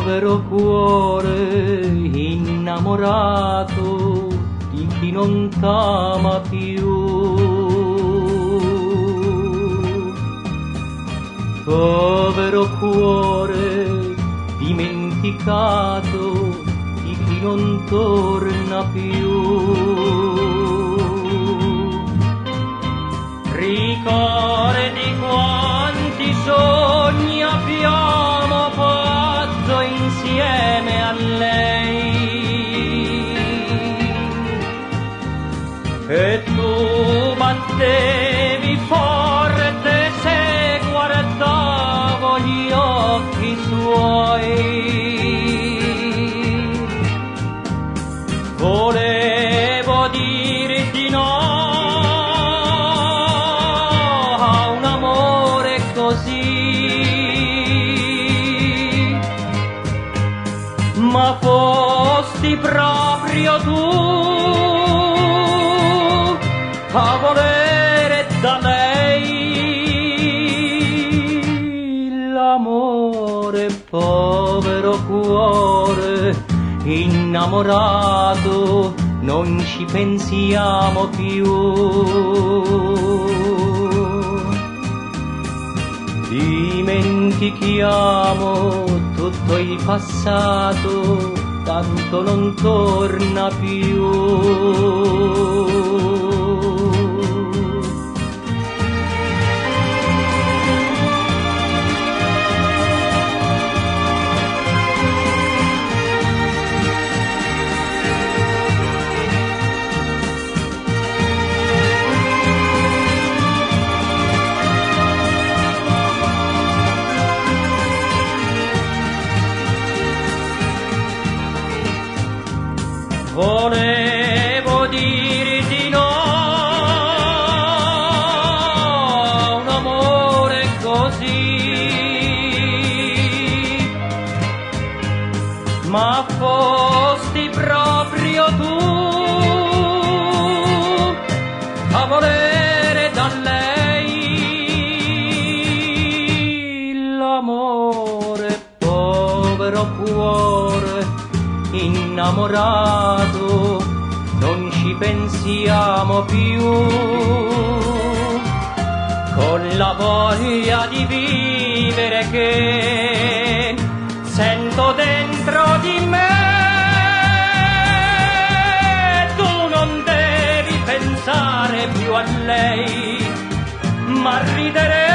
Povero cuore innamorato di chi non t'ama più. Povero cuore dimenticato di chi non torna più. Ricordi quanti sogni abbiamo fatto insieme a lei, e tu battevi forte se guardavo gli occhi suoi. Volevo dirti no a un amore così, ma fosti proprio tu a volere da lei l'amore. Povero cuore innamorato, non ci pensiamo più. Dimentichiamo tutto il passato, tanto non torna più. Volevo dirti no a un amore così, ma fosti proprio tu a volere da lei l'amore. Povero cuore innamorato, non ci pensiamo più. Con la voglia di vivere che sento dentro di me, tu non devi pensare più a lei, ma ridere